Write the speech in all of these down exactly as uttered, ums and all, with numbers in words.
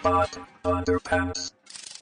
Robot Underpants.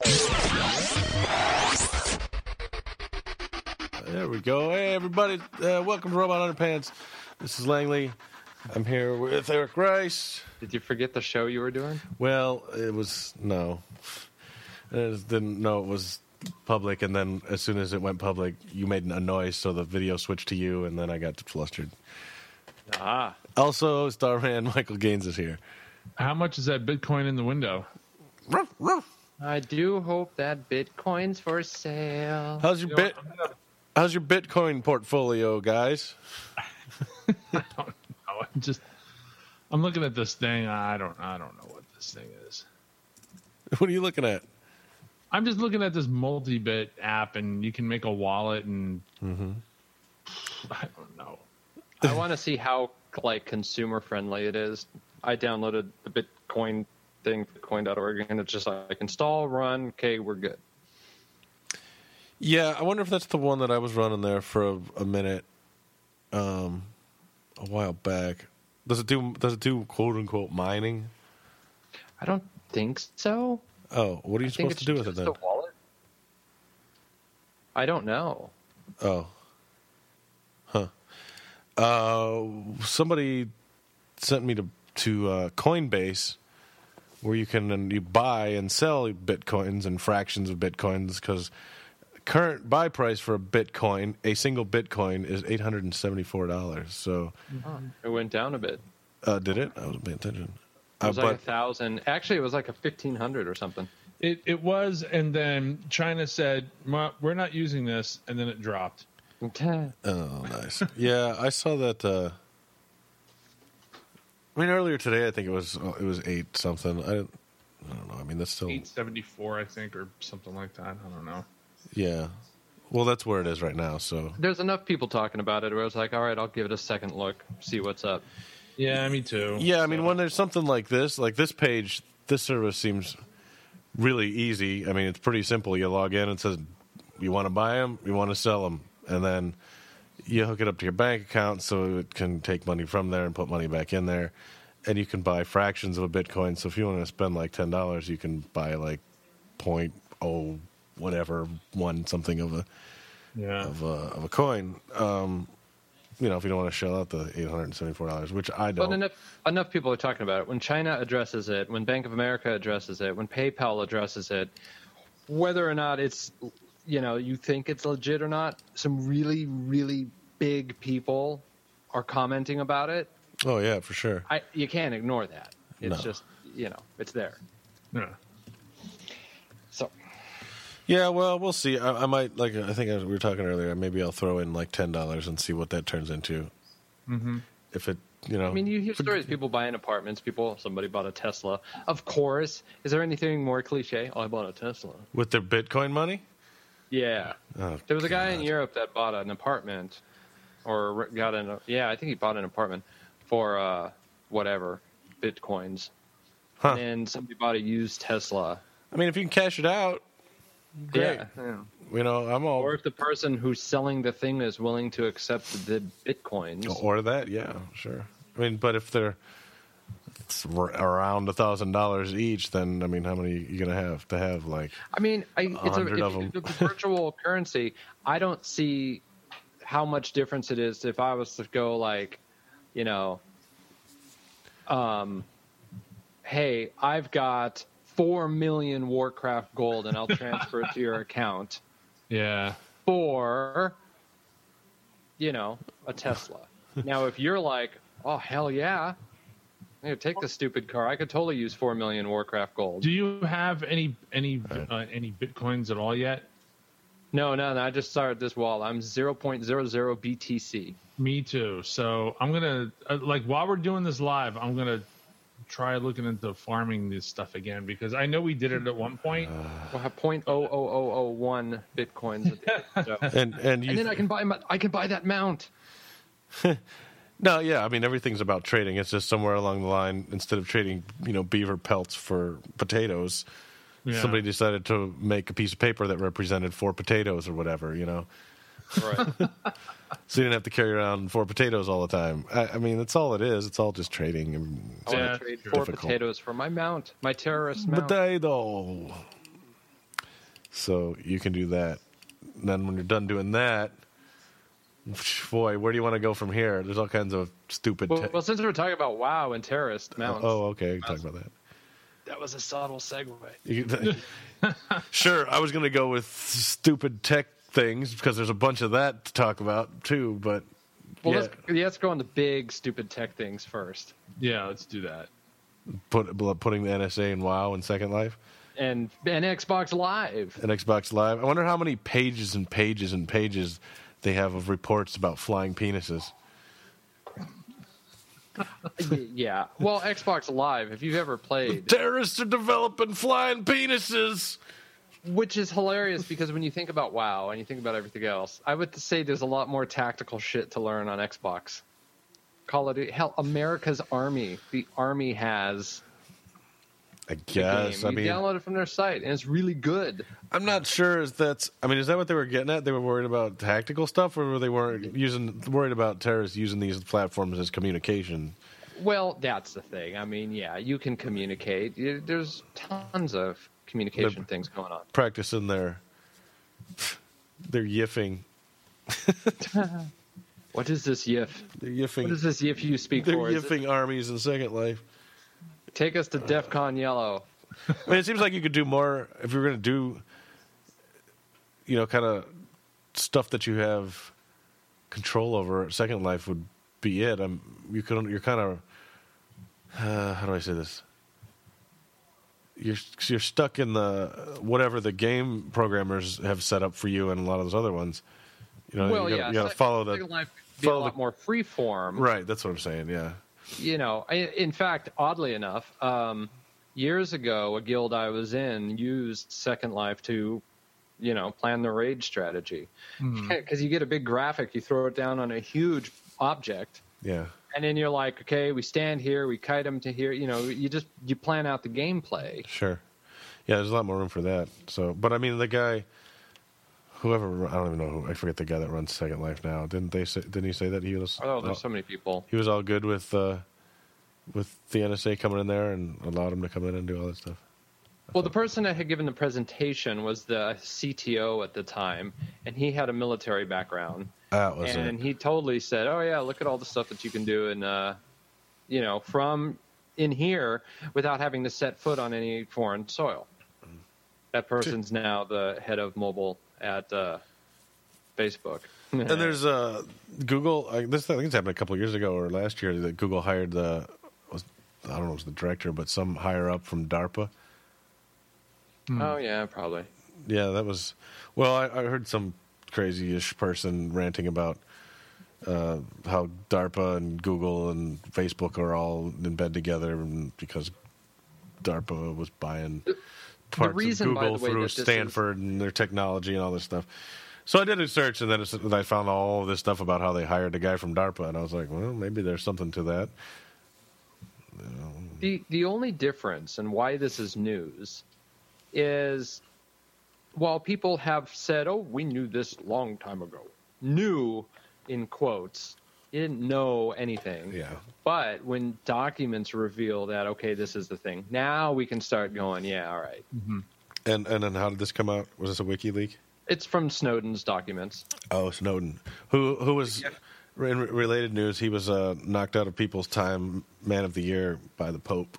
There we go. Hey, everybody. Uh, welcome to Robot Underpants. This is Langley. I'm here with Eric Rice. Did you forget the show you were doing? Well, it was, no. I just didn't know it was public, and then as soon as it went public, you made a noise, so the video switched to you, and then I got flustered. Ah. Also, Starman Michael Gaines is here. How much is that Bitcoin in the window? Ruff, ruff. I do hope that Bitcoin's for sale. How's your You know bit? what, I'm gonna- How's your Bitcoin portfolio, guys? I don't know. I'm just, I'm looking at this thing. I don't, I don't know what this thing is. What are you looking at? I'm just looking at this multi-bit app, and you can make a wallet, and Mm-hmm. I don't know. I want to see how like consumer friendly it is. I downloaded the Bitcoin thing, bitcoin dot org, and it's just like install, run, okay, we're good. Yeah, I wonder if that's the one that I was running there for a, a minute, um, a while back. Does it do? Does it do quote unquote mining? I don't think so. Oh, what are you I think supposed to do with it it's then? just a wallet. I don't know. Oh, huh. Uh, somebody sent me to to uh, Coinbase, where you can and you buy and sell bitcoins and fractions of bitcoins, because current buy price for a bitcoin, a single bitcoin, is eight hundred and seventy four dollars. So, It went down a bit. uh, did it? I wasn't paying attention. It was uh, like a but thousand. Actually, it was like a fifteen hundred or something. It, it was, and then China said, "Ma- "We're not using this," and then it dropped. oh, nice. Yeah, I saw that. Uh, I mean, earlier today, I think it was it was eight something. I don't, I don't know. I mean, that's still eight seventy-four, I think, or something like that. I don't know. yeah. Well, that's where it is right now. So There's enough people talking about it where I was like, all right, I'll give it a second look, see what's up. Yeah, me too. yeah, I mean, So- when there's something like this, like this page, this service seems really easy. I mean, it's pretty simple. You log in and it says you want to buy them, you want to sell them, and then you hook it up to your bank account so it can take money from there and put money back in there, and you can buy fractions of a Bitcoin. So if you want to spend like ten dollars, you can buy like point oh whatever one something of a yeah. of a, of a coin. Um, you know, if you don't want to shell out the eight hundred and seventy four dollars, which I don't. But enough, enough people are talking about it. When China addresses it, when Bank of America addresses it, when PayPal addresses it, whether or not it's, you know, you think it's legit or not, some really, really big people are commenting about it. Oh yeah, for sure. I You can't ignore that. It's No. just, you know, it's there. Yeah. So, Yeah, well, we'll see. I, I might like. I think as we were talking earlier. Maybe I'll throw in like ten dollars and see what that turns into. Mm-hmm. If it, you know, I mean, you hear stories, people buying apartments, people, somebody bought a Tesla. Of course. Is there anything more cliche? Oh, I bought a Tesla. with their Bitcoin money. Yeah. Oh, There was a guy in God. Europe that bought an apartment, or got an yeah, I think he bought an apartment for uh, whatever bitcoins, Huh. and somebody bought a used Tesla. I mean, if you can cash it out, great. Yeah, yeah. You know, I'm all Or if the person who's selling the thing is willing to accept the bitcoins. or that. Yeah, sure. I mean, but if they're it's r- around a thousand dollars each, then I mean, how many are you gonna have to have? Like, I mean, I, it's a, hundred if, of 'em. if it's virtual currency. I don't see how much difference it is if I was to go like, you know, um, hey, I've got four million Warcraft gold and I'll transfer it to your account Yeah. for, you know, a Tesla. Now, if you're like, oh hell yeah, I'm gonna take this stupid car. I could totally use four million Warcraft gold. Do you have any any uh, any bitcoins at all yet? No, no, no. I just started this wall. I'm zero point zero zero B T C. Me too. So I'm gonna uh, like while we're doing this live, I'm gonna try looking into farming this stuff again because I know we did it at one point. We'll have point oh oh oh oh one bitcoins. At the end, so. and and you And then I can buy my, I can buy that mount. no, yeah. I mean, everything's about trading. It's just somewhere along the line, instead of trading, you know, beaver pelts for potatoes, Yeah. somebody decided to make a piece of paper that represented four potatoes or whatever. You know. Right. so you didn't have to carry around four potatoes all the time. I, I mean, that's all it is. It's all just trading. I mean, it's I want Yeah, to trade it's four difficult. potatoes for my mount, my terrorist mount. potato. So you can do that. And then when you're done doing that, boy, where do you want to go from here? There's all kinds of stupid. Well, te- well, since we're talking about WoW and terrorist mounts, oh, okay. Talk about that. that was a subtle segue. You can- sure, I was going to go with stupid tech things because there's a bunch of that to talk about too. But Well, yeah, let's, yeah, let's go on the big, stupid tech things first. Yeah, let's do that. put, putting the N S A in WoW and Second Life And, and Xbox Live. and Xbox Live. I wonder how many pages and pages and pages they have of reports about flying penises. Yeah. Well, Xbox Live, if you've ever played, Terrorists are developing flying penises. which is hilarious because when you think about WoW and you think about everything else, I would say there's a lot more tactical shit to learn on Xbox. Call of Duty, hell, America's Army. The Army has I the guess. game. I You mean, download it from their site, and it's really good. I'm not sure if that's. I mean, is that what they were getting at? They were worried about tactical stuff, or were they weren't using worried about terrorists using these platforms as communication? Well, that's the thing. I mean, yeah, you can communicate. You- There's tons of communication The- things going on. Practicing their their yiffing. What is this yiff? Their yiffing. What is this yiff you speak They're for? Is it- yiffing armies in Second Life. Take us to DEF CON Yellow. I mean, it seems like you could do more if you were going to do, you know, kind of stuff that you have control over. Second Life would be it. I'm you could you're kind of uh, how do I say this? You're you're stuck in the whatever the game programmers have set up for you, and a lot of those other ones. You know, Well, you gotta, yeah, you got to Sec- follow the Second Life could be a follow lot the- more free form. right. That's what I'm saying. Yeah. You know, I, in fact, oddly enough, um, years ago, a guild I was in used Second Life to, you know, plan the raid strategy. Because you get a big graphic, you throw it down on a huge object, Yeah. and then you're like, okay, we stand here, we kite them to here. You know, you just you plan out the gameplay. Sure. Yeah, there's a lot more room for that. So, but I mean, the guy, whoever I don't even know who I forget the guy that runs Second Life now. Didn't they say? Didn't he say that he was? Oh, there's so many people. he was all good with uh, with the N S A coming in there and allowed him to come in and do all that stuff. Well, the person that had given the presentation was the C T O at the time, and he had a military background. That was and it. he totally said, "Oh yeah, look at all the stuff that you can do, and uh, you know, from in here without having to set foot on any foreign soil." That person's now the head of mobile at uh, Facebook. And there's uh, Google. I, this I think this happened a couple of years ago or last year that Google hired the was I don't know if it was the director, but some higher up from DARPA. Oh yeah, probably. Yeah, that was. Well, I, I heard some crazy-ish person ranting about uh, how DARPA and Google and Facebook are all in bed together and because DARPA was buying parts reason, of by Google the way, through that this is- Stanford and their technology and all this stuff. So I did a search, and then it's, and I found all this stuff about how they hired a guy from DARPA, and I was like, well, maybe there's something to that. The the only difference and why this is news is while people have said, "Oh, we knew this long time ago," knew in quotes, you didn't know anything. Yeah. But when documents reveal that, okay, this is the thing, now we can start going, yeah, all right. And and then how did this come out? Was this a WikiLeaks? It's from Snowden's documents. Oh, Snowden, who who was in related news? He was uh, knocked out of People's Time Man of the Year by the Pope.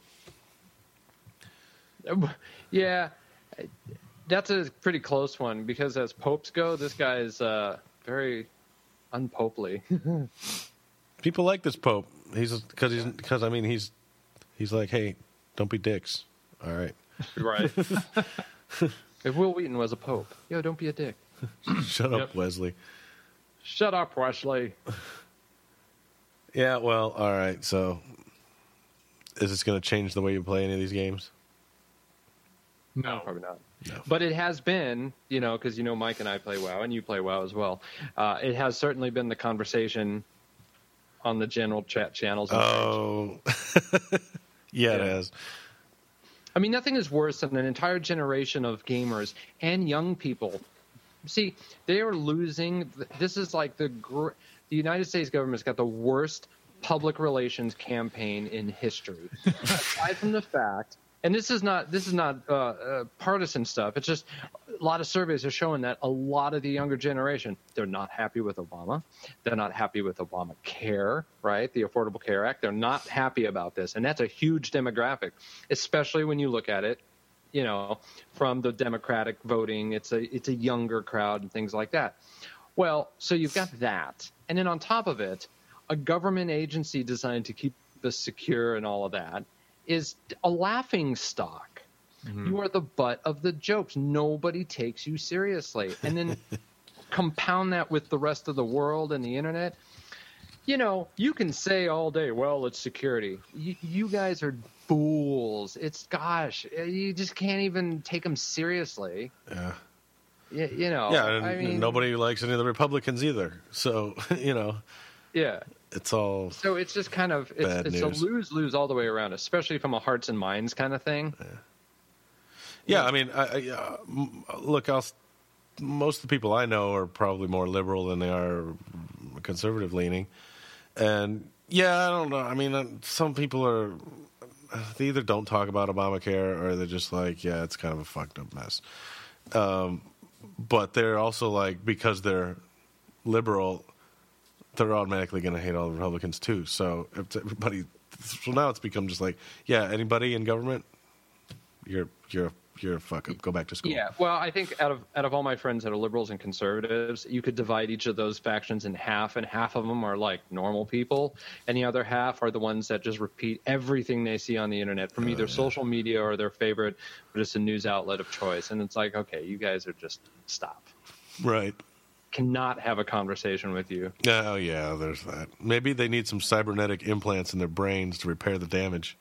Yeah, that's a pretty close one because as popes go, this guy is uh, very unpopely. People like this Pope. He's because he's because I mean he's he's like, hey, don't be dicks. All right, Right. If Will Wheaton was a pope, yo, don't be a dick. shut up, Yep. Wesley. Shut up, Wesley. Yeah, well, all right. So, is this going to change the way you play any of these games? No. Probably not. No. But it has been, you know, because you know Mike and I play WoW, and you play WoW as well. Uh, it has certainly been the conversation on the general chat channels. and Oh, yeah, it Yeah. has. I mean, nothing is worse than an entire generation of gamers and young people See, they are losing. This is like the gr- the United States government's got the worst public relations campaign in history. Aside from the fact, and this is not this is not uh, uh, partisan stuff. It's just a lot of surveys are showing that a lot of the younger generation, they're not happy with Obama. They're not happy with Obamacare, right? The Affordable Care Act. They're not happy about this, and that's a huge demographic, especially when you look at it, you know, from the Democratic voting. It's a it's a younger crowd and things like that. Well, so you've got that, and then on top of it, a government agency designed to keep us secure and all of that is a laughing stock. Mm-hmm. You are the butt of the jokes. Nobody takes you seriously. And then compound that with the rest of the world and the internet. You know, you can say all day, well, it's security. You, you guys are fools. It's, gosh, you just can't even take them seriously. Yeah. You, you know. Yeah, and I mean, nobody likes any of the Republicans either. So, you know. Yeah. It's all so it's just kind of it's, bad it's news. a lose lose all the way around, especially from a hearts and minds kind of thing. Yeah, yeah I mean, I, I, uh, look, I'll, most of the people I know are probably more liberal than they are conservative leaning, and yeah, I don't know. I mean, uh, some people are they either don't talk about Obamacare or they're just like, yeah, it's kind of a fucked up mess. Um, but they're also like, because they're liberal, they're automatically going to hate all the Republicans too. So if everybody, so now it's become just like, yeah, anybody in government, you're you're you're a fuck up. Go back to school. Yeah. Well, I think out of out of all my friends that are liberals and conservatives, you could divide each of those factions in half, and half of them are like normal people, and the other half are the ones that just repeat everything they see on the internet from either oh, yeah. social media or their favorite, or just a news outlet of choice. And it's like, okay, you guys are just stop. Right. Cannot have a conversation with you. Oh yeah, there's that. Maybe they need some cybernetic implants in their brains to repair the damage.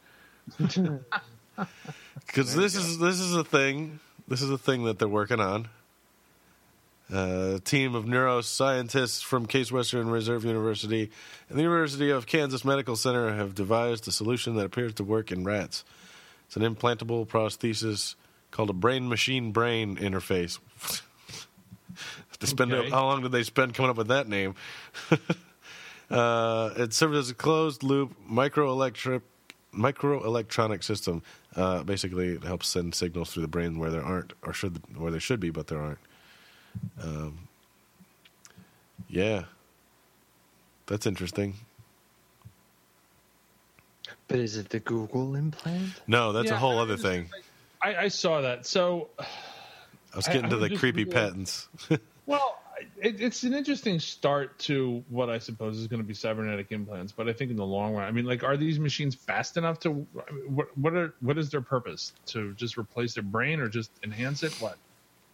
Because this is this is a thing. This is a thing that they're working on. Uh, a team of neuroscientists from Case Western Reserve University and the University of Kansas Medical Center have devised a solution that appears to work in rats. It's an implantable prosthesis called a brain-machine brain interface. To spend okay. How long did they spend coming up with that name? uh, it serves as a closed-loop microelectric microelectronic system. Uh, basically, it helps send signals through the brain where there aren't, or should where there should be, but there aren't. Um, yeah, that's interesting. But is it the Google implant? No, that's yeah, a whole I other just, thing. I, I saw that. So I was getting I, to the creepy Google. patents. Well, it, it's an interesting start to what I suppose is going to be cybernetic implants, but I think in the long run, I mean, like, are these machines fast enough to? I mean, what what are what is their purpose? To just replace their brain or just enhance it? What?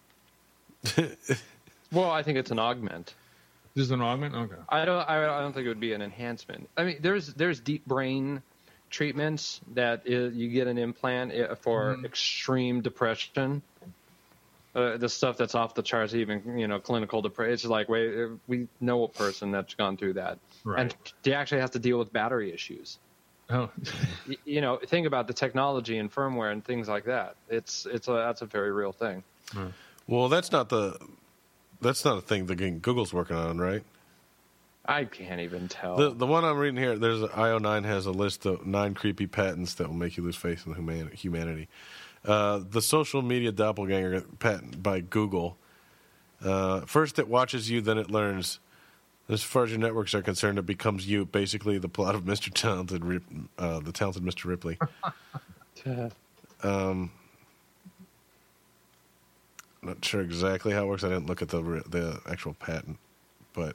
Well, I think it's an augment. This is an augment. Okay. I don't. I don't think it would be an enhancement. I mean, there's there's deep brain treatments that is, you get an implant for mm-hmm. extreme depression. Uh, the stuff that's off the charts, even, you know, clinical depression. It's just like, wait, we know a person that's gone through that. Right. And they actually have to deal with battery issues. Oh. you, you know, think about the technology and firmware and things like that. It's it's a that's a very real thing. Hmm. Well, that's not the that's not a thing that Google's working on, right? I can't even tell. The the one I'm reading here, there's I O nine has a list of nine creepy patents that will make you lose faith in human, humanity. Uh, the social media doppelganger patent by Google. Uh, first it watches you, then it learns. As far as your networks are concerned, it becomes you. Basically, the plot of Mister Talented, uh, the talented Mister Ripley. um, not sure exactly how it works. I didn't look at the the actual patent, but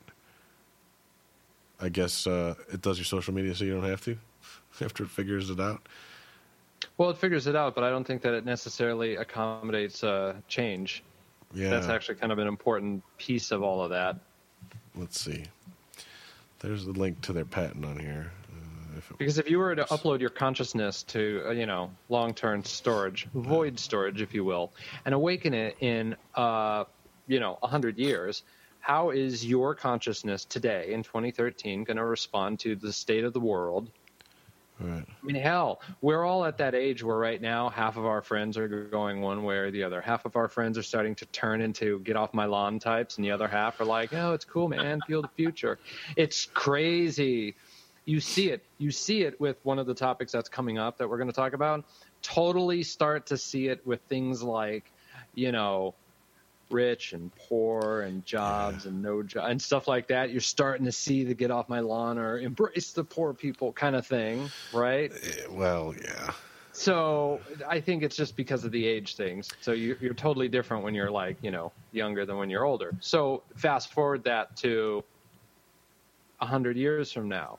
I guess uh, it does your social media so you don't have to after it figures it out. Well, it figures it out, but I don't think that it necessarily accommodates uh, change. Yeah. That's actually kind of an important piece of all of that. Let's see. There's the link to their patent on here. Uh, if because if you were to upload your consciousness to, uh, you know, long-term storage, void storage, if you will, and awaken it in, uh, you know, one hundred years, how is your consciousness today in twenty thirteen going to respond to the state of the world Right. I mean, hell, we're all at that age where right now half of our friends are going one way or the other. Half of our friends are starting to turn into get off my lawn types, and the other half are like, oh, it's cool, man, feel the future. It's crazy. You see it. You see it with one of the topics that's coming up that we're going to talk about. Totally start to see it with things like, you know, rich and poor and jobs yeah. and no job and stuff like that. You're starting to see the get off my lawn or embrace the poor people kind of thing, right? Well, yeah. So I think it's just because of the age things. So you, you're totally different when you're like, you know, younger than when you're older. So fast forward that to a hundred years from now.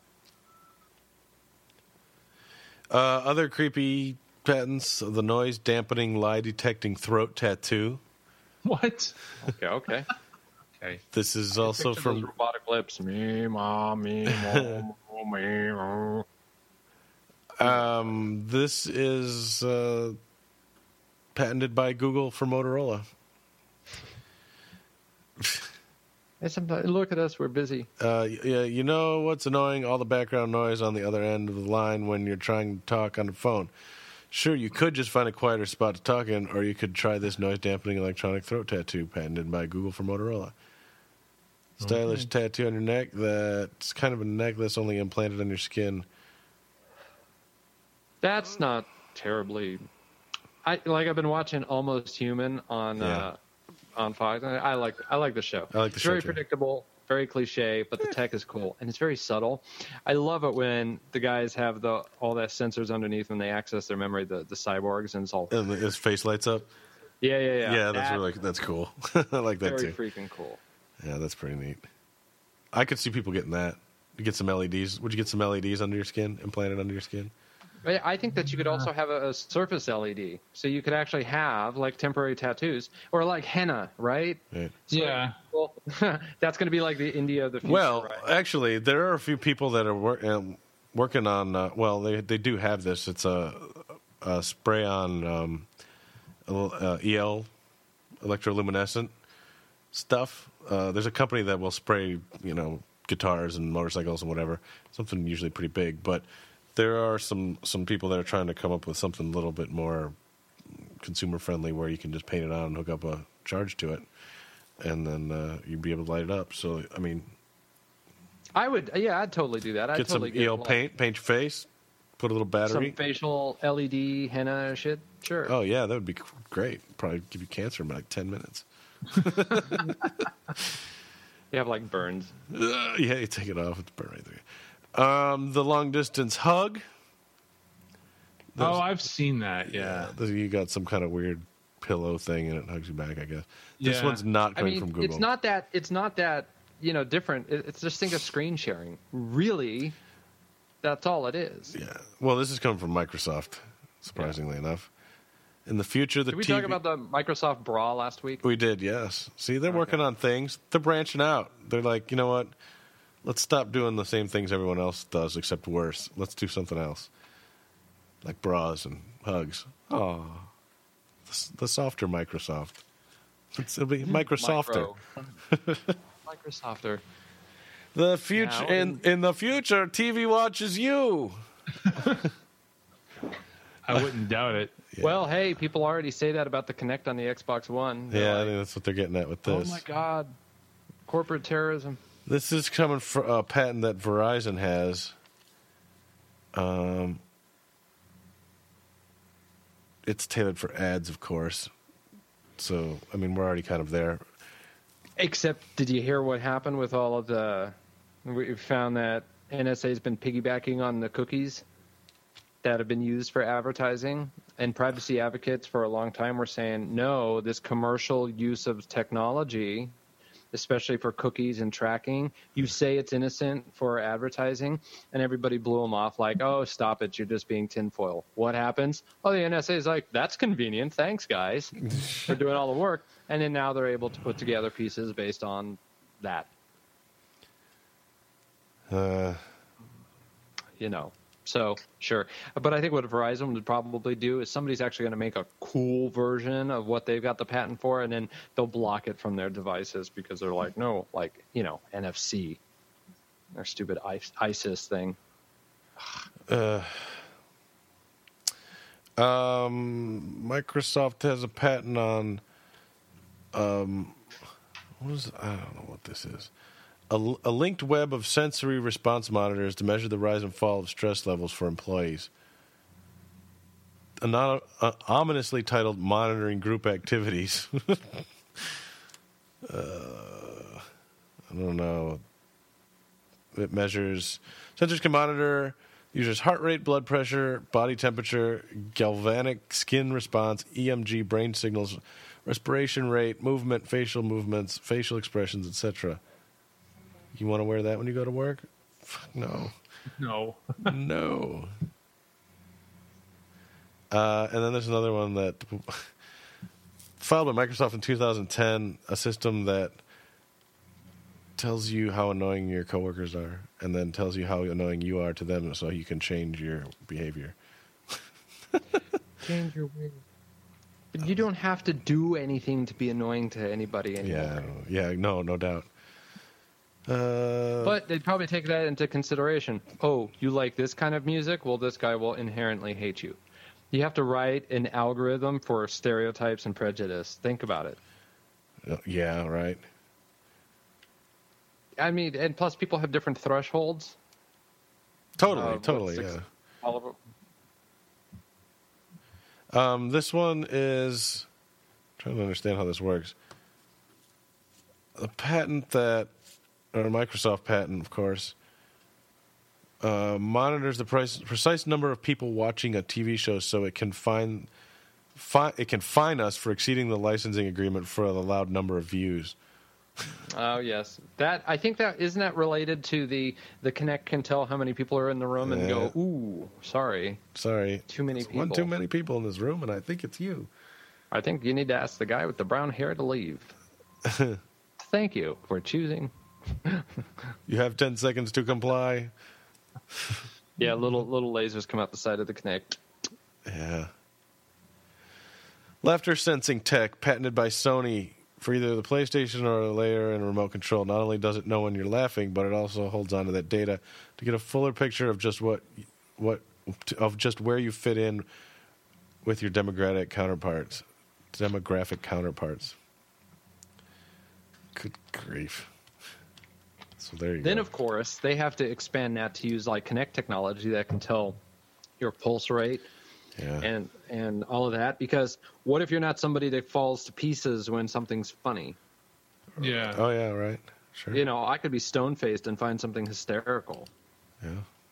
Uh, other creepy patents: the noise dampening, lie detecting throat tattoo. What? Okay, okay. Okay. This is also from those robotic lips. Me, mom, me, mom, me, mom. Um, this is uh, patented by Google for Motorola. Hey, sometimes, look at us, we're busy. Uh, yeah, you know what's annoying? All the background noise on the other end of the line when you're trying to talk on the phone. Sure, you could just find a quieter spot to talk in, or you could try this noise-dampening electronic throat tattoo patented by Google for Motorola. Stylish okay. tattoo on your neck that's kind of a necklace only implanted on your skin. That's not terribly... I like. I've been watching Almost Human on yeah. uh, on Fox. I, I like. I like the show. I like the it's show very too. predictable, very cliche, but the tech is cool and it's very subtle. I love it when the guys have the all that sensors underneath when they access their memory, the, the cyborgs, and it's all. And his face lights up. Yeah, yeah, yeah. Yeah, that's that, really that's cool. I like that very too. Very freaking cool. Yeah, that's pretty neat. I could see people getting that. You get some L E Ds. Would you get some L E Ds under your skin, implanted under your skin? I think that you could also have a, a surface L E D, so you could actually have like temporary tattoos or like henna, right? right. So, yeah, well, that's going to be like the India of the future. Well, right? actually, there are a few people that are wor- um, working on. Uh, well, they they do have this. It's a, a spray on um, uh, E L, electroluminescent stuff. Uh, there's a company that will spray, you know, guitars and motorcycles and whatever. Something usually pretty big, but. There are some, some people that are trying to come up with something a little bit more consumer friendly where you can just paint it on and hook up a charge to it, and then uh, you'd be able to light it up. So, I mean... I would, yeah, I'd totally do that. I'd get totally some E L paint, paint your face, put a little battery. Some facial L E D henna shit, sure. Oh, yeah, that would be great. Probably give you cancer in like ten minutes. You have, like, burns. Uh, yeah, you take it off, it's burn right there. Um, the long distance hug. There's, oh, I've seen that. Yeah, yeah, you got some kind of weird pillow thing, and it hugs you back. I guess this yeah. one's not coming I mean, from Google. It's not that. It's not that. You know, different. It's just think of screen sharing. Really, that's all it is. Yeah. Well, this is coming from Microsoft. Surprisingly yeah. enough, in the future, the did we T V... talk about the Microsoft bra last week? We did. Yes. See, they're okay. working on things. They're branching out. They're like, you know what? Let's stop doing the same things everyone else does, except worse. Let's do something else, like bras and hugs. Oh, the, the softer Microsoft. It's, it'll be Microsofter. Microsofter. The future now, in in the future, T V watches you. I wouldn't doubt it. Yeah. Well, hey, people already say that about the Kinect on the Xbox One. They're yeah, like, I think that's what they're getting at with this. Oh my God, corporate terrorism. This is coming from a patent that Verizon has. Um, it's tailored for ads, of course. So, I mean, we're already kind of there. Except, did you hear what happened with all of the... We found that N S A has been piggybacking on the cookies that have been used for advertising. And privacy advocates for a long time were saying, no, this commercial use of technology... especially for cookies and tracking. You say it's innocent for advertising, and everybody blew them off like, oh, stop it, you're just being tinfoil. What happens? Oh, the N S A is like, that's convenient, thanks, guys. They're doing all the work. And then now they're able to put together pieces based on that. Uh, you know. So, sure. But I think what Verizon would probably do is somebody's actually going to make a cool version of what they've got the patent for, and then they'll block it from their devices because they're like, no, like, you know, N F C, their stupid ISIS thing. uh, Um, Microsoft has a patent on um, what is I don't know what this is. A, a linked web of sensory response monitors to measure the rise and fall of stress levels for employees. A non, uh, ominously titled "Monitoring Group Activities." uh, I don't know. It measures sensors can monitor users' heart rate, blood pressure, body temperature, galvanic skin response, E M G brain signals, respiration rate, movement, facial movements, facial expressions, et cetera. You want to wear that when you go to work? Fuck no. No. No. Uh, and then there's another one that filed by Microsoft in two thousand ten, a system that tells you how annoying your coworkers are and then tells you how annoying you are to them so you can change your behavior. Change your way. But you don't have to do anything to be annoying to anybody anymore. Yeah, yeah, no, no doubt. Uh, But they'd probably take that into consideration. Oh, you like this kind of music? Well, this guy will inherently hate you. You have to write an algorithm for stereotypes and prejudice. Think about it. yeah, right. I mean, and plus people have different thresholds. Totally, Uh, what, totally, six- yeah. All of them. Um, this one is I'm trying to understand how this works. A patent that, or a Microsoft patent, of course, uh, monitors the price, precise number of people watching a T V show, so it can find, fi- it can fine us for exceeding the licensing agreement for the allowed number of views. Oh yes, that I think that isn't that related to the the Kinect can tell how many people are in the room and Yeah. go, ooh, sorry, Sorry, too many There's people. one too many people in this room, and I think it's you. I think you need to ask the guy with the brown hair to leave. Thank you for choosing. You have ten seconds to comply. Yeah, little little lasers come out the side of the Kinect. Yeah. Laughter sensing tech patented by Sony for either the PlayStation or the layer and remote control. Not only does it know when you're laughing, but it also holds on to that data to get a fuller picture of just what what of just where you fit in with your demographic counterparts. Demographic counterparts. Good grief. So there you Then, go. of course, they have to expand that to use like Kinect technology that can tell your pulse rate Yeah. and and all of that. Because what if you're not somebody that falls to pieces when something's funny? Yeah. Oh yeah, right. Sure. You know, I could be stone faced and find something hysterical. Yeah.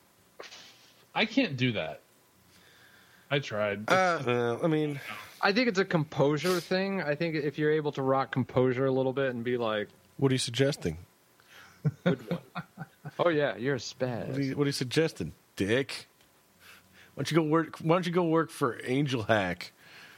I can't do that. I tried. Uh, well, I mean, I think it's a composure thing. I think if you're able to rock composure a little bit and be like, what are you suggesting? good one. Oh yeah, you're a What are spaz. you, what are you suggesting, Dick? Why don't you go work? Why don't you go work for Angel Hack?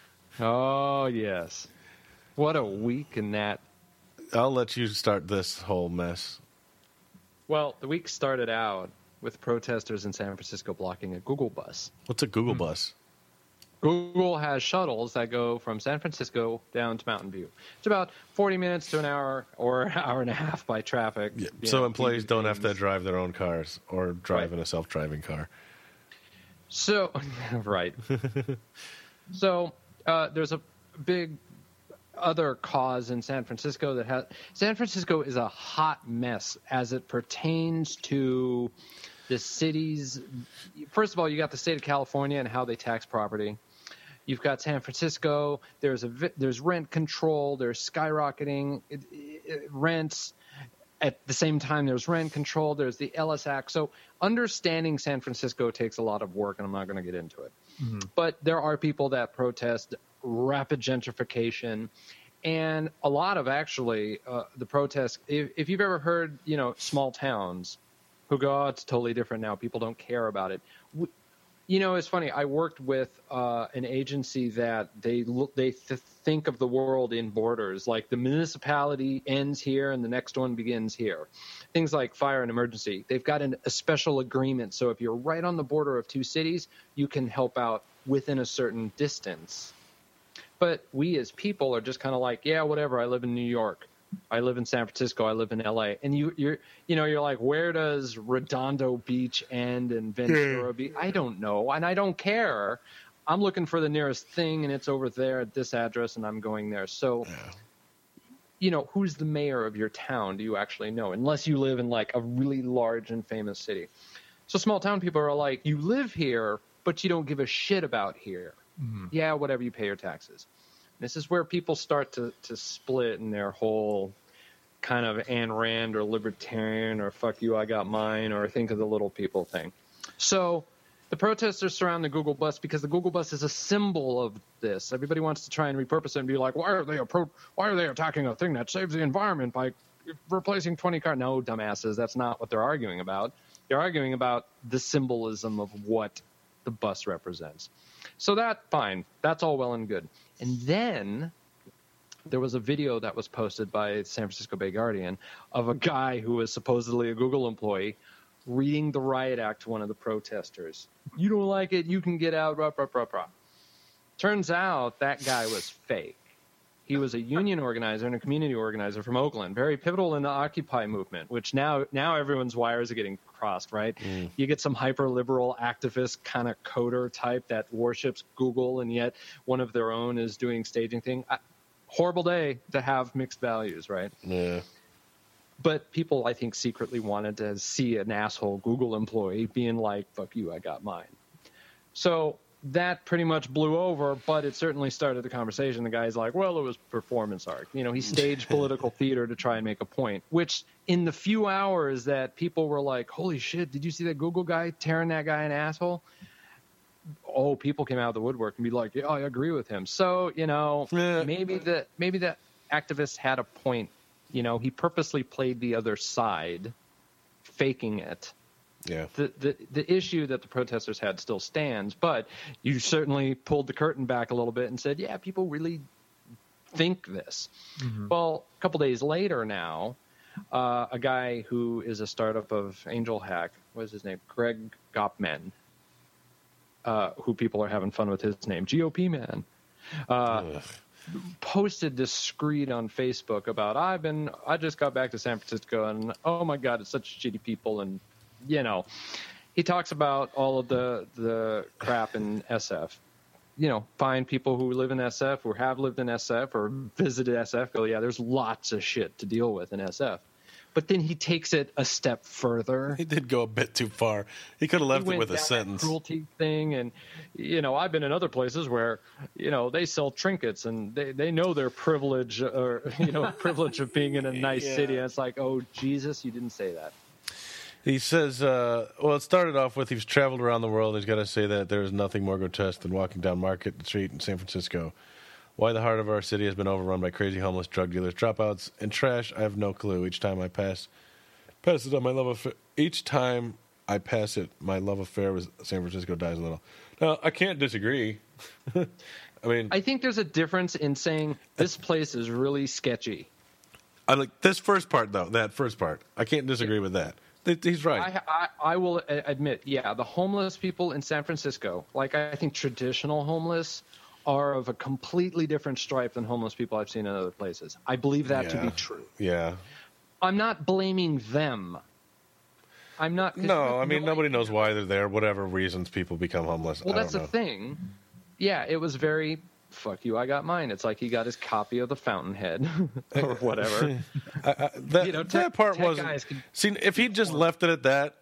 Oh yes. What a week in that. I'll let you start this whole mess. Well, the week started out with protesters in San Francisco blocking a Google bus. What's a Google bus? Google has shuttles that go from San Francisco down to Mountain View. It's about forty minutes to an hour or an hour and a half by traffic. Yeah. you So know, employees easy don't have to things. drive their own cars or drive Right. in a self-driving car. So, right. so uh, there's a big other cause in San Francisco that has. San Francisco is a hot mess as it pertains to the city's. First of all, you got the state of California and how they tax property. You've got San Francisco. There's a vi- there's rent control. There's skyrocketing it, it, rents. At the same time, there's rent control. There's the Ellis Act. So understanding San Francisco takes a lot of work, and I'm not going to get into it. But there are people that protest rapid gentrification, and a lot of actually uh, the protests. If, if you've ever heard, you know, small towns who go, oh, it's totally different now. People don't care about it. We, You know, it's funny. I worked with uh, an agency that they look, they th- think of the world in borders. Like the municipality ends here and the next one begins here. Things like fire and emergency. They've got an, a special agreement. So if you're right on the border of two cities, you can help out within a certain distance. But we as people are just kind of like, yeah, whatever. I live in New York. I live in San Francisco. I live in L A. And you, you're, you know, you're like, where does Redondo Beach end and Ventura Beach? I don't know, and I don't care. I'm looking for the nearest thing, and it's over there at this address, and I'm going there. So, Yeah. you know, who's the mayor of your town? Do you actually know? Unless you live in like a really large and famous city. So small town people are like, you live here, but you don't give a shit about here. Mm-hmm. Yeah, whatever, you pay your taxes. This is where people start to, to split in their whole kind of Ayn Rand or libertarian or fuck you, I got mine, or think of the little people thing. So the protesters surround the Google bus because the Google bus is a symbol of this. Everybody wants to try and repurpose it and be like, why are they appro- why are they attacking a thing that saves the environment by replacing twenty cars? No, dumbasses, that's not what they're arguing about. They're arguing about the symbolism of what the bus represents. So that, fine, that's all well and good. And then there was a video that was posted by San Francisco Bay Guardian of a guy who was supposedly a Google employee reading the riot act to one of the protesters. You don't like it, you can get out, rah, rah, rah, rah. Turns out that guy was fake. He was a union organizer and a community organizer from Oakland, very pivotal in the Occupy movement, which now now everyone's wires are getting crossed, right? Mm. You get some hyper-liberal activist kind of coder type that worships Google, and yet one of their own is doing staging thing. I, horrible day to have mixed values, right? Yeah. But people, I think, secretly wanted to see an asshole Google employee being like, fuck you, I got mine. So that pretty much blew over, but it certainly started the conversation. The guy's like, well, it was performance art. You know, he staged political theater to try and make a point, which in the few hours that people were like, holy shit, did you see that Google guy tearing that guy an asshole? Oh, people came out of the woodwork and be like, yeah, I agree with him. So, you know, yeah. maybe the maybe the activist had a point. You know, he purposely played the other side, faking it. Yeah. The, the the issue that the protesters had still stands, but you certainly pulled the curtain back a little bit and said, yeah, people really think this. Mm-hmm. Well, a couple days later now, uh, a guy who is a startup of Angel Hack, what is his name? Greg Gopman, uh, who people are having fun with his name, G O P man, uh, posted this screed on Facebook about, I've been, I just got back to San Francisco and oh my God, it's such shitty people. And you know, he talks about all of the the crap in S F. You know, find people who live in S F or have lived in S F or visited S F. Go, yeah, there's lots of shit to deal with in S F. But then he takes it a step further. He did go a bit too far. He could have left it with a sentence. Cruelty thing, and you know, I've been in other places where you know they sell trinkets and they, they know their privilege or you know privilege of being in a nice yeah. city. And it's like, oh Jesus, you didn't say that. He says, uh, well, it started off with he's traveled around the world. He's got to say that there is nothing more grotesque than walking down Market Street in San Francisco. Why the heart of our city has been overrun by crazy homeless drug dealers, dropouts, and trash, I have no clue. Each time I pass, pass it on my love affair. Each time I pass it, my love affair with San Francisco dies a little. Now, I can't disagree. I mean, I think there's a difference in saying this place is really sketchy. I like this first part, though. That first part, I can't disagree with that. He's right. I, I, I will admit, yeah, the homeless people in San Francisco, like I think traditional homeless, are of a completely different stripe than homeless people I've seen in other places. I believe that yeah. to be true. Yeah. I'm not blaming them. I'm not. No, I mean, nobody knows why they're there, whatever reasons people become homeless. Well, I that's don't the know. thing. Yeah, it was very, fuck you, I got mine. It's like he got his copy of the Fountainhead or whatever. I, I, that, you know, that tech, part tech wasn't. can, See, if he'd just left it at that,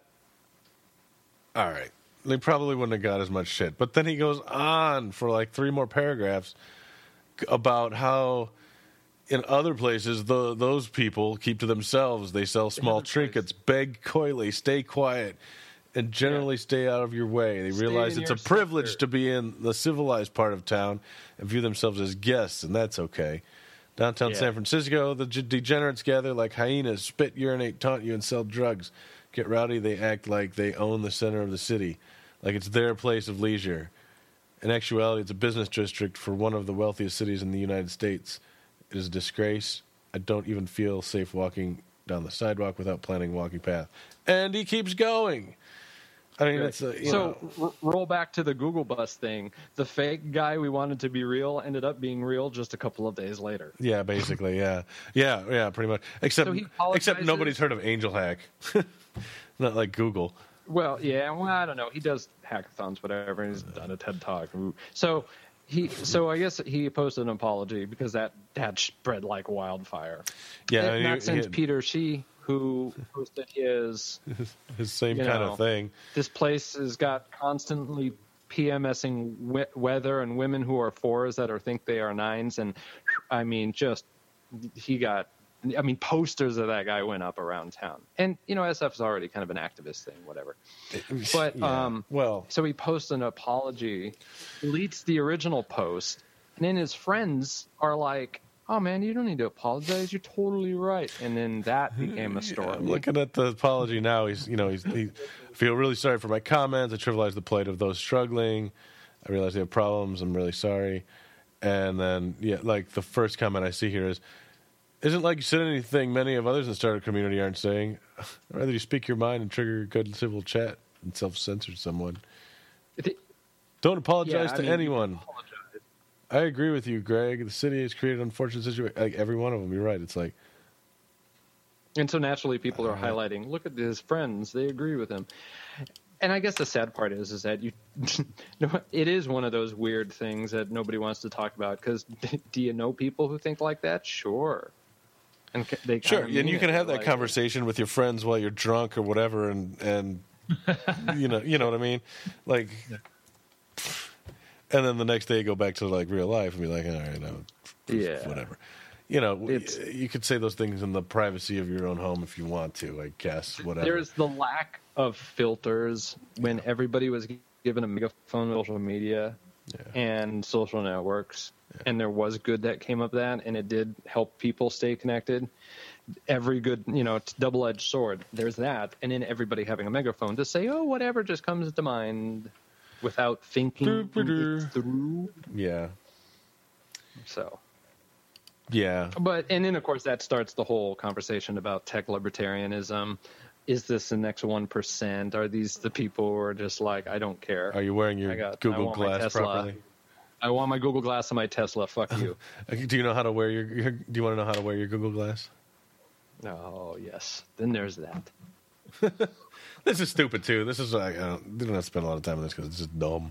all right, they probably wouldn't have got as much shit. But then he goes on for like three more paragraphs about how in other places the, those people keep to themselves. They sell small the trinkets, beg coyly, stay quiet, and generally yeah. stay out of your way. They stay realize it's a sector. privilege to be in the civilized part of town and view themselves as guests, and that's okay. Downtown yeah. San Francisco, the g- degenerates gather like hyenas, spit, urinate, taunt you, and sell drugs. Get rowdy, they act like they own the center of the city, like it's their place of leisure. In actuality, it's a business district for one of the wealthiest cities in the United States. It is a disgrace. I don't even feel safe walking down the sidewalk without planning a walking path. And he keeps going. I mean, right. it's a, you so know. r- roll back to the Google bus thing. The fake guy we wanted to be real ended up being real just a couple of days later. Yeah, basically, yeah, yeah, yeah, pretty much. Except, So he except apologizes- nobody's heard of Angel Hack. Not like Google. Well, yeah, well, I don't know. He does hackathons, whatever, and he's done a TED Talk. So he, so I guess he posted an apology because that had spread like wildfire. Yeah, and he- not since he- Peter Shee, who posted his, His same you kind know, of thing. this place has got constantly PMSing we- weather and women who are fours that are think they are nines, and I mean, just he got. I mean, posters of that guy went up around town, and you know, S F is already kind of an activist thing, whatever. But Yeah. um, well, so he posts an apology, deletes the original post, and then his friends are like, "Oh man, you don't need to apologize. You're totally right." And then that became a story. I'm looking at the apology now. He's, you know, he's, he I feel really sorry for my comments. I trivialize the plight of those struggling. I realize they have problems. I'm really sorry. And then, yeah, like the first comment I see here is, isn't like you said anything many of others in the startup community aren't saying. I'd rather you speak your mind and trigger a good civil chat and self-censor someone. It- Don't apologize Yeah, I to mean, you anyone. can apologize. I agree with you, Greg. The city has created unfortunate situations. Like every one of them, you're right. It's like, And so naturally, people are Uh-huh. highlighting, look at his friends; they agree with him. And I guess the sad part is, is that you, no, it is one of those weird things that nobody wants to talk about. Because do you know people who think like that? Sure, and c- they sure, kinda and you mean can it, have that like- conversation with your friends while you're drunk or whatever, and and you know, you know what I mean, like. And then the next day, go back to like real life and be like, all right, no, Yeah. whatever. You know, w- It's- you could say those things in the privacy of your own home if you want to. I guess whatever. There's the lack of filters when everybody was given a megaphone with social media and social networks, and there was good that came of that, and it did help people stay connected. Every good, you know, it's double-edged sword. There's that, and then everybody having a megaphone to say, "Oh, whatever just comes to mind," without thinking it through. Yeah, So. yeah. But and then of course that starts the whole conversation about tech libertarianism. Is this the next one percent? Are these the people who are just like, I don't care? Are you wearing your I got- I Google want my Glass Tesla. properly? I want my Google Glass and my Tesla. Fuck you. Do you know how to wear your, your? Do you want to know how to wear your Google Glass? Oh yes. Then there's that. This is stupid too. This is like I don't, you don't have to spend a lot of time on this because it's just dumb.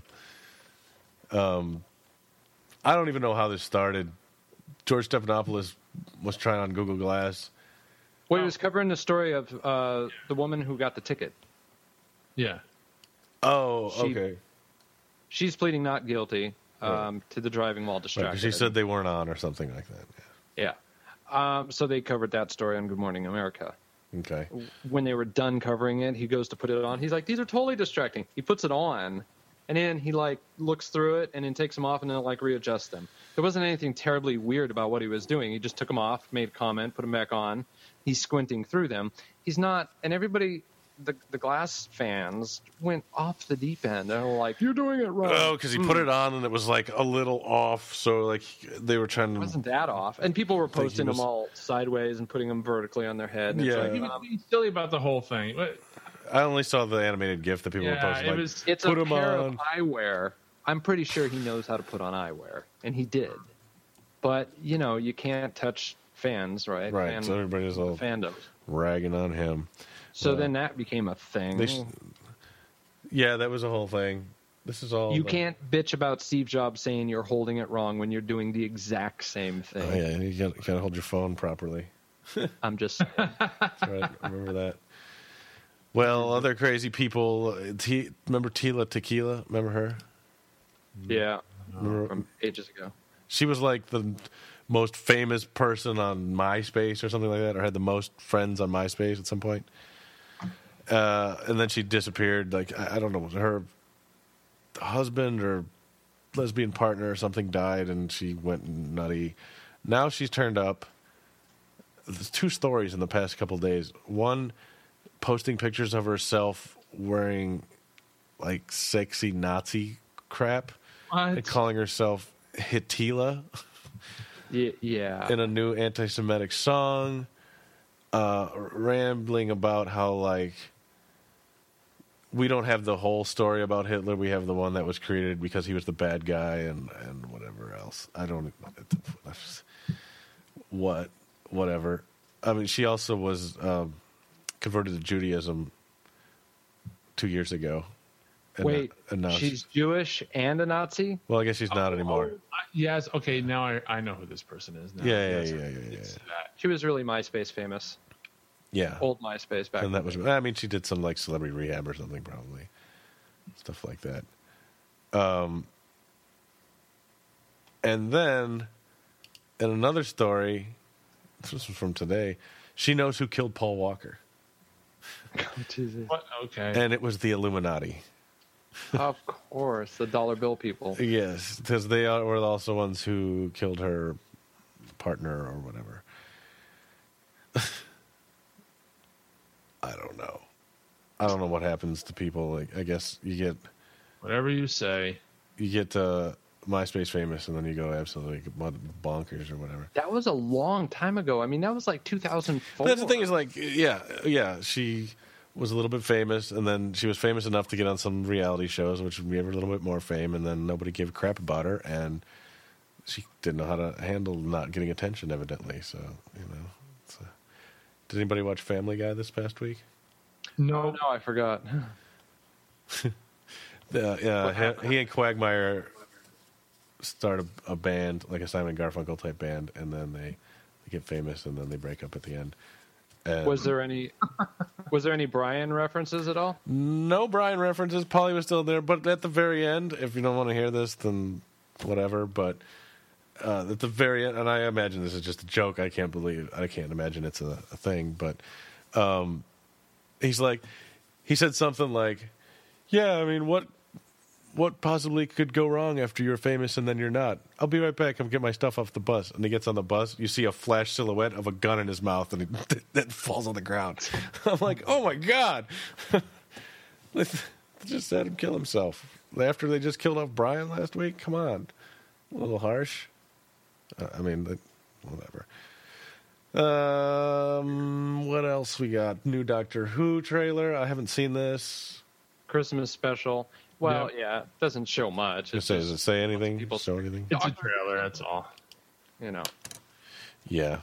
Um, I don't even know how this started. George Stephanopoulos was trying on Google Glass. Well, he was covering the story of uh, the woman who got the ticket. Yeah. Oh, She- okay. She's pleading not guilty um, to the driving while Right, distracted. 'cause she said they weren't on or something like that. yeah. Um, so they covered that story on Good Morning America. Yeah. Okay. When they were done covering it, he goes to put it on. He's like, "These are totally distracting." He puts it on, and then he like looks through it, and then takes them off, and then like readjusts them. There wasn't anything terribly weird about what he was doing. He just took them off, made a comment, put them back on. He's squinting through them. He's not, and everybody, the the Glass fans went off the deep end. They're like, "You're doing it wrong." Oh, because he put it on and it was like a little off, so like they were trying It to. wasn't that off, and people were think he posting was- them all sideways and putting them vertically on their head. And Yeah. it's He like, was um, being silly about the whole thing. But I only saw the animated GIF that people were yeah, posting. it Like, was. it's put a 'em pair on. of eyewear. I'm pretty sure he knows how to put on eyewear, and he did. But you know, you can't touch fans, right? right, Fan- so everybody's all fandoms. ragging on him. So Uh, then that became a thing. They sh- Yeah, that was a whole thing. This is all. you the- can't bitch about Steve Jobs saying you're holding it wrong when you're doing the exact same thing. Oh, yeah, you got to hold your phone properly. I'm just That's right. Remember that. Well, other crazy people. uh, T- remember Tila Tequila? Remember her? yeah, Remember- from ages ago. She was like the most famous person on MySpace or something like that, or had the most friends on MySpace at some point. Uh, and then she disappeared. Like I, I don't know, her husband or lesbian partner or something died, and she went nutty. Now she's turned up. There's two stories in the past couple days. One, posting pictures of herself wearing like sexy Nazi crap and What? calling herself Hitila Yeah, yeah. in a new anti-Semitic song, uh, rambling about how like we don't have the whole story about Hitler. We have the one that was created because he was the bad guy and, and whatever else. I don't what whatever. I mean, she also was um, converted to Judaism two years ago. And Wait, and now she's Jewish and a Nazi? well, I guess she's not anymore. Oh, uh, yes. Okay. Now I, I know who this person is. Now. Yeah, yeah, Yes, yeah, yeah, yeah, it's yeah. that. She was really MySpace famous. Yeah, Old MySpace back and that then. was. I mean, she did some like celebrity rehab or something, probably stuff like that. Um, and then in another story, this was from today. She knows who killed Paul Walker, Jesus. What? Okay. and it was the Illuminati. Of course, the dollar bill people. Yes, because they are, were also ones who killed her partner or whatever. I don't know. I don't know what happens to people. Like, I guess you get Whatever you say. you get uh, MySpace famous, and then you go absolutely bonkers or whatever. That was a long time ago. I mean, that was like two thousand four. But that's the thing is, like, yeah, yeah, she was a little bit famous, and then she was famous enough to get on some reality shows, which would give her a little bit more fame, and then nobody gave a crap about her, and she didn't know how to handle not getting attention, evidently. So, you know. It's a... Did anybody watch Family Guy this past week? No. Oh, no, I forgot. Uh, yeah, he, he and Quagmire start a, a band, like a Simon and Garfunkel type band, and then they, they get famous, and then they break up at the end. And Was there any was there any Brian references at all? no Brian references? Polly was still there, but at the very end, if you don't want to hear this, then whatever. But uh, at the very end, and I imagine this is just a joke. I can't believe, I can't imagine it's a, a thing. But um, he's like, he said something like, "Yeah, I mean, what?" What possibly could go wrong after you're famous and then you're not? I'll be right back. Come get my stuff off the bus. And he gets on the bus. You see a flash silhouette of a gun in his mouth, and it that falls on the ground. I'm like, oh my god! They just had him kill himself after they just killed off Brian last week. Come on, a little harsh. Uh, I mean, that, whatever. Um, what else we got? New Doctor Who trailer. I haven't seen this. Christmas special. Well, yeah, it doesn't show much. Just It's say, does it just, say anything? people- Show anything? It's a trailer. That's all. you know. Yeah.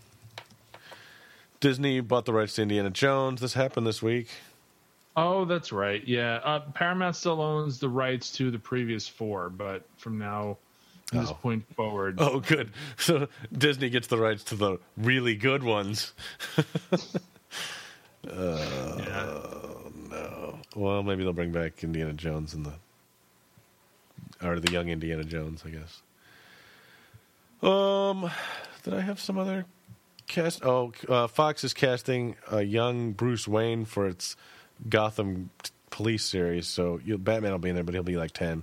Disney bought the rights to Indiana Jones. This happened this week. Oh, that's right. Yeah. Uh, Paramount still owns the rights to the previous four, but from now, from this Oh. point forward, Oh, good. So Disney gets the rights to the really good ones. yeah. No. Well, maybe they'll bring back Indiana Jones and the, or the young Indiana Jones, I guess. Um, did I have some other cast? Oh, uh, Fox is casting a young Bruce Wayne for its Gotham t- police series. So you, Batman will be in there, but he'll be like ten.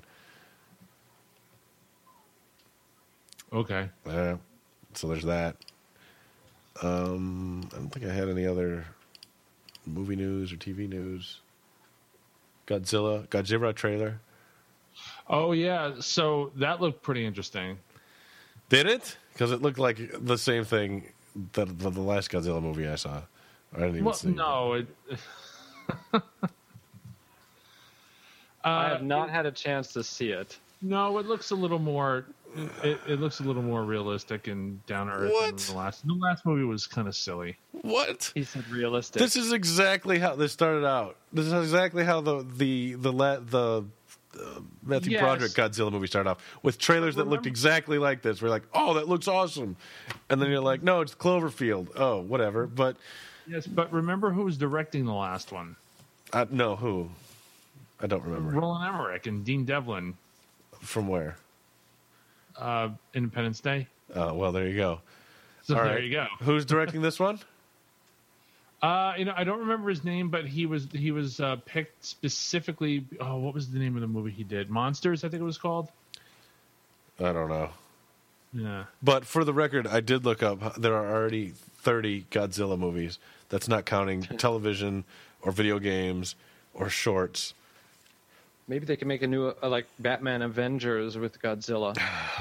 Okay. Uh, so there's that. Um, I don't think I had any other movie news or T V news. Godzilla, Godzilla trailer. Oh yeah. So that looked pretty interesting. Did it? Because it looked like the same thing that the, the last Godzilla movie I saw. I didn't even Well, see. no. It, I uh, have not had a chance to see it. no, it looks a little more. It, it looks a little more realistic and down to earth What? than the last. The last movie was kind of silly. What? He said realistic. This is exactly how this started out. This is exactly how the the the la- the uh, Matthew Yes. Broderick Godzilla movie started off, with trailers that looked Remember- exactly like this. We're like, oh, that looks awesome, and then you're like, no, it's Cloverfield. Oh, whatever. But Yes, but remember who was directing the last one? I, no, who? I don't remember. Roland Emmerich and Dean Devlin. From where? Uh, Independence Day. Oh, well, there you go. So All there right. you go. Who's directing this one? Uh, you know, I don't remember his name, but he was he was uh, picked specifically. Oh, what was the name of the movie he did? Monsters, I think it was called. I don't know. Yeah. But for the record, I did look up. There are already thirty Godzilla movies. That's not counting television or video games or shorts. Maybe they can make a new uh, like Batman Avengers with Godzilla.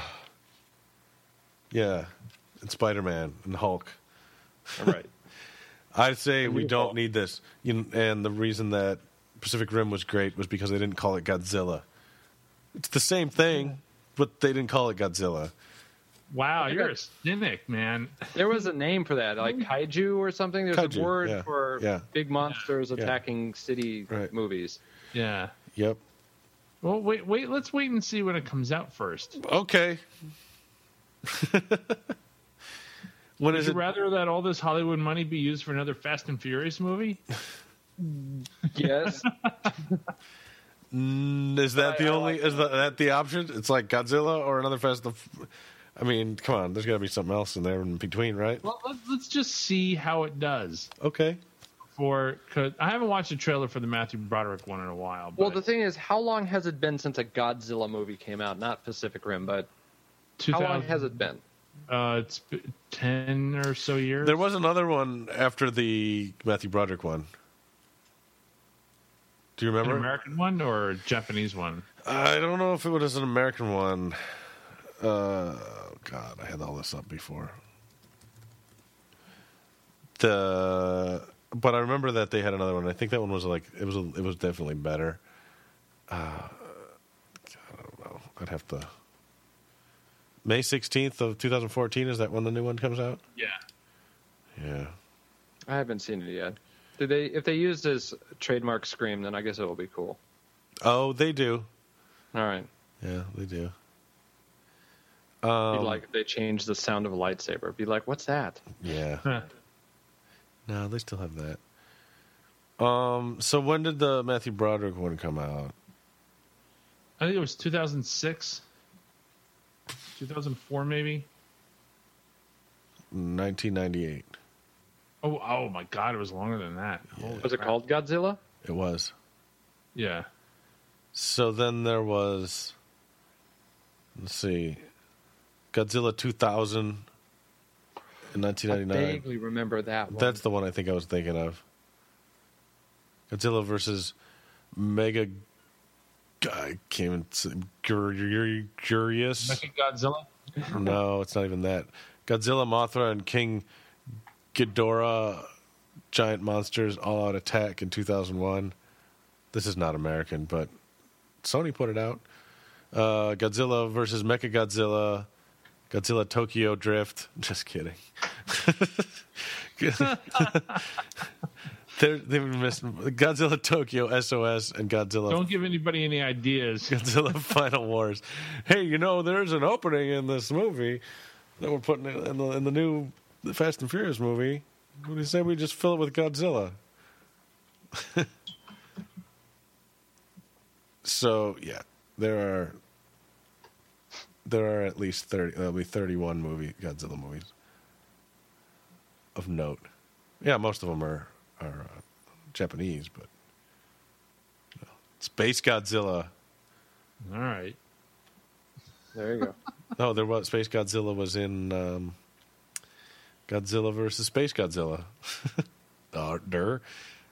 Yeah, and Spider-Man and Hulk. All right. I'd say we new don't Hulk. need this. You know, and the reason that Pacific Rim was great was because they didn't call it Godzilla. It's the same thing, but they didn't call it Godzilla. Wow, think you're I- a cynic, man. There was a name for that, like kaiju or something. There's Kaiju, a word yeah, for yeah. big monsters attacking city Right. movies. Yeah. Yep. Well, wait, wait. Let's wait and see when it comes out first. Okay. When Would is you it? rather that all this Hollywood money be used for another Fast and Furious movie? Yes. Mm, is that the I- I only? like is that, that the option? It's like Godzilla or another Fast. and F- I mean, come on. There's got to be something else in there in between, right? Well, let's, let's just see how it does. Okay. For cause I haven't watched a trailer for the Matthew Broderick one in a while. But Well, the thing is, how long has it been since a Godzilla movie came out? Not Pacific Rim, but how long has it been? Uh, it's been ten or so years. There was another one after the Matthew Broderick one. Do you an remember? American one or a Japanese one. I don't know if it was an American one. Uh, God, I had all this up before. The but I remember that they had another one. I think that one was like it was a, it was definitely better. Uh, I don't know. I'd have to. May sixteenth of two thousand fourteen is that when the new one comes out? Yeah. Yeah. I haven't seen it yet. Did they? If they used his trademark scream, then I guess it will be cool. Oh, they do. All right. Yeah, they do. Be Um, like if they changed the sound of a lightsaber. Be like, what's that? yeah. Huh. No, they still have that. Um. So when did the Matthew Broderick one come out? I think it was two thousand six, two thousand four, maybe. nineteen ninety-eight. Oh, oh my God! It was longer than that. Holy Was it crap. called Godzilla? It was. Yeah. So then there was. Let's see. Godzilla two thousand in nineteen I ninety-nine. vaguely remember that one. That's the one I think I was thinking of. Godzilla versus Mega. I can't even. Curious. Mecha Godzilla. No, it's not even that. Godzilla, Mothra, and King Ghidorah, giant monsters, all out attack in two thousand one. This is not American, but Sony put it out. Uh, Godzilla versus Mecha Godzilla, Godzilla Tokyo Drift. Just kidding. They're, they've been missing Godzilla Tokyo S O S and Godzilla. Don't give anybody any ideas. Godzilla Final Wars. Hey, you know, there's an opening in this movie that we're putting in the, in the new Fast and Furious movie. What do you say we just fill it with Godzilla? So, yeah, there are there are at least thirty. There'll be thirty-one movie Godzilla movies of note. Yeah, most of them are are uh, Japanese, but you know, Space Godzilla. All right. There you go. No, there was Space Godzilla was in um, Godzilla versus Space Godzilla. uh, der.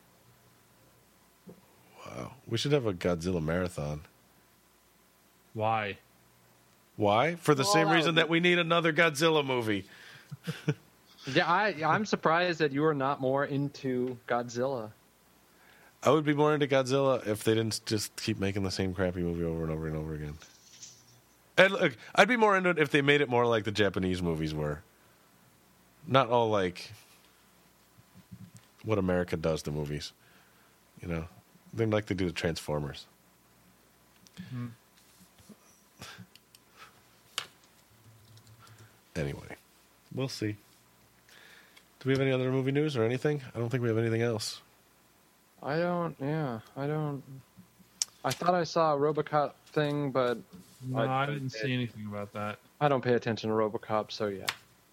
Wow, we should have a Godzilla marathon. Why? Why? For the same Oh. reason that we need another Godzilla movie. Yeah, I, I'm surprised that you are not more into Godzilla. I would be more into Godzilla if they didn't just keep making the same crappy movie over and over and over again. And look, I'd be more into it if they made it more like the Japanese movies were. Not all like what America does to movies. You know? They're like they do the Transformers. Mm-hmm. Anyway, we'll see. Do we have any other movie news or anything? I don't think we have anything else. I don't. Yeah, I don't. I thought I saw a RoboCop thing, but No, I- I, didn't see anything about that. I don't pay attention to RoboCop. So yeah.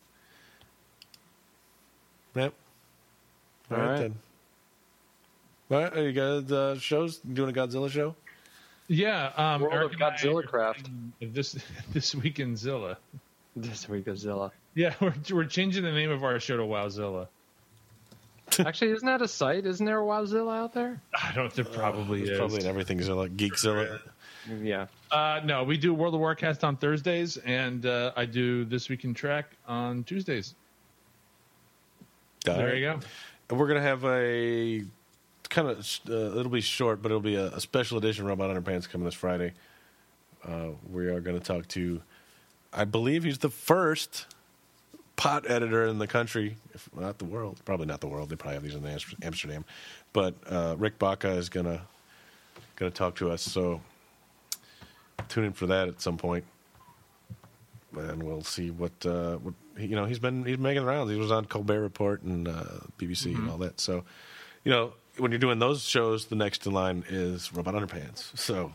Yep. All All right, right. then. All right, are you guys uh, shows doing a Godzilla show? Yeah, um, World Eric of and I Godzilla are craft. doing This this week in Zilla. This week Godzilla. Yeah, we're we're changing the name of our show to Wowzilla. Actually, isn't that a site? Isn't there a Wowzilla out there? I don't. There probably There's is. probably an everythingzilla, Geekzilla. Yeah. Uh, no, we do World of Warcast on Thursdays, and uh, I do This Week in Trek on Tuesdays. All there right. you go. And we're gonna have a kind of uh, it'll be short, but it'll be a, a special edition Robot Underpants coming this Friday. Uh, we are going to talk to I believe he's the first pot editor in the country, if not the world. Probably not the world. They probably have these in Amsterdam. But uh, Rick Baca is gonna gonna talk to us. So tune in for that at some point, and we'll see what uh, what you know. He's been he's making rounds. He was on Colbert Report and uh, B B C mm-hmm. and all that. So you know, when you're doing those shows, the next in line is Robot Underpants. So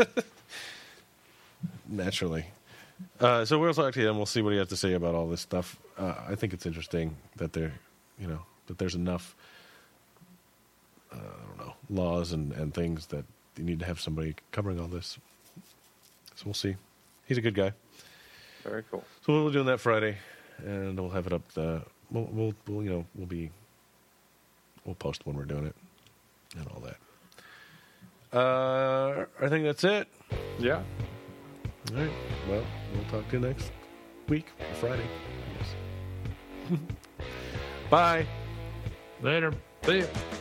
naturally. Uh, so we'll talk to him. We'll see what he has to say about all this stuff. Uh, I think it's interesting that there, you know, that there's enough, uh, I don't know, laws and, and things that you need to have somebody covering all this. So we'll see. He's a good guy. Very cool. So we'll be doing that Friday, and we'll have it up. The, we'll, we'll, we'll, you know, we'll be, we'll post when we're doing it, and all that. Uh, I think that's it. Yeah. All right. Well, we'll talk to you next week, Friday. Yes. Bye. Later. See ya.